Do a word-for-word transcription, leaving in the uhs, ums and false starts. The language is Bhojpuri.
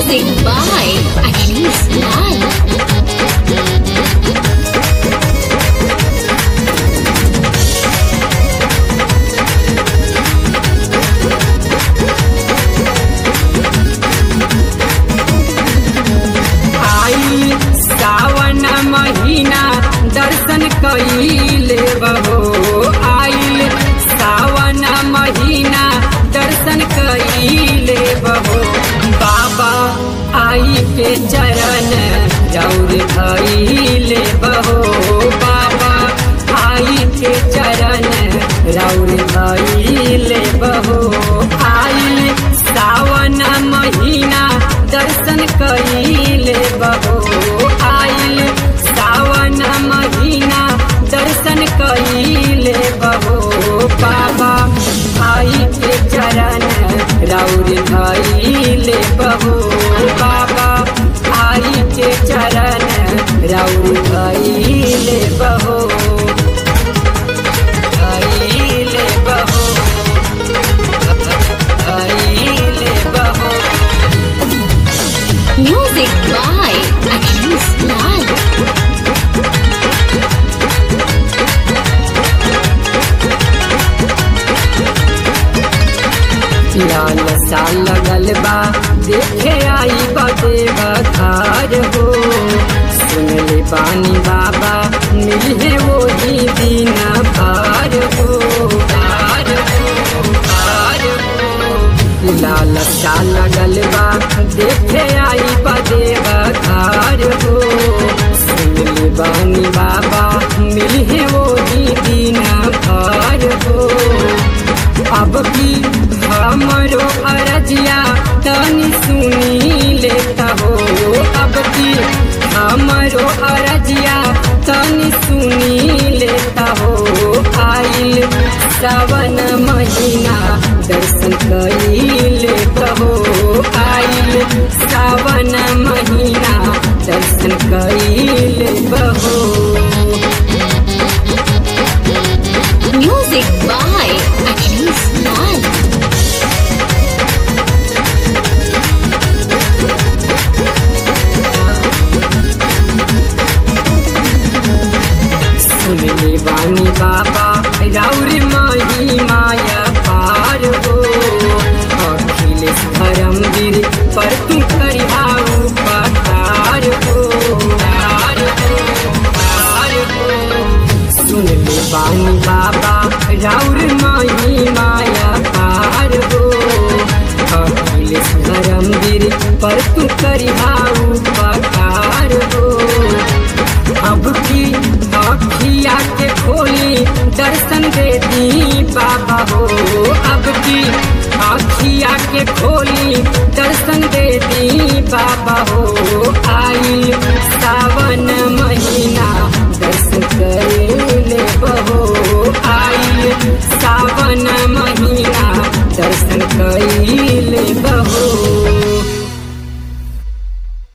Music by Achilles Lal. आई सावन महीना दर्शन कइले बहो। आइल सावन महीना दर्शन कइले बहो। बाबा आई के चरण रौर धइले बहो। बाबा आई के चरण रौर धइले बहो। आइल सावन महीना दर्शन कइले बहो। आइल सावन महीना दर्शन कइले बहो। बाबा आई के चरण रौर धइले बहो। बाबा आई के चरण रौर धइले बहो। धइले बहो। धइले बहो। Music by Achilles Lal. लाल सा लगल बा देखे आई बदे बखार हो। सुन ले बानी बाबा मिले वो ही दिन पार हो। पार हो, पार हो। लाल सा लगल बा देखे आई बदे बखार हो। सुन ले बानी बाबा मिले वो ही दिन पार हो। अब की हमरो अरजिया तनी सुनी लेता हो। अब की हमरो अरजिया तनी सुनी लेता हो। आइल सावन महीना दर्शन कइले बहो। आइल सावन महीना दर्शन कइले बहो। Music by Achilles Lal. सुन ले बानी बाबा रौर माही माया पार हो। अखिलेश धर्मवीर पर तू करिहाऊ पठार हो। पार हो, पार हो। सुन ले बानी बाबा रौर माही माया पार हो। अखिलेश धर्मवीर पर तू करिहाऊ पठार हो। अब की अखिया के खोली दर्शन दे दी बाबा हो। अब की अखिया के खोली दर्शन दे दी बाबा हो। आई